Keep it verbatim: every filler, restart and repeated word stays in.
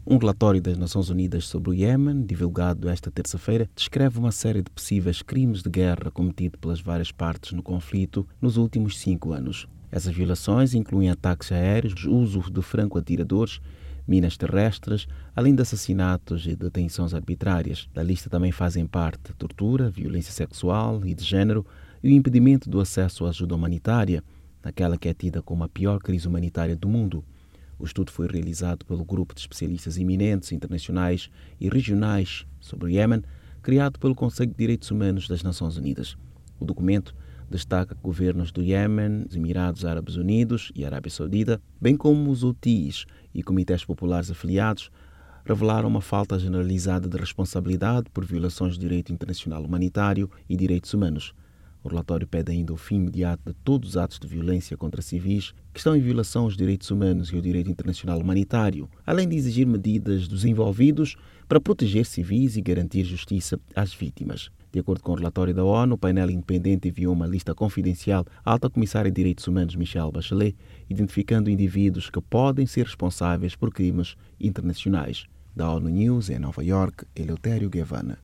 Um relatório das Nações Unidas sobre o Iêmen, divulgado esta terça-feira, descreve uma série de possíveis crimes de guerra cometidos pelas várias partes no conflito nos últimos cinco anos. Essas violações incluem ataques aéreos, uso de franco-atiradores, minas terrestres, além de assassinatos e detenções arbitrárias. Da lista também fazem parte tortura, violência sexual e de género e o impedimento do acesso à ajuda humanitária, naquela que é tida como a pior crise humanitária do mundo. O estudo foi realizado pelo Grupo de Especialistas Eminentes Internacionais e Regionais sobre o Iêmen, criado pelo Conselho de Direitos Humanos das Nações Unidas. O documento destaca que governos do Iêmen, os Emirados Árabes Unidos e Arábia Saudita, bem como os Houthis e comitês populares afiliados, revelaram uma falta generalizada de responsabilidade por violações de direito internacional humanitário e direitos humanos. O relatório pede ainda o fim imediato de todos os atos de violência contra civis que estão em violação aos direitos humanos e ao direito internacional humanitário, além de exigir medidas dos envolvidos para proteger civis e garantir justiça às vítimas. De acordo com o relatório da ONU, o painel independente enviou uma lista confidencial à alta comissária de Direitos Humanos Michelle Bachelet, identificando indivíduos que podem ser responsáveis por crimes internacionais. Da ONU News, em Nova York, Eleutério Guevara.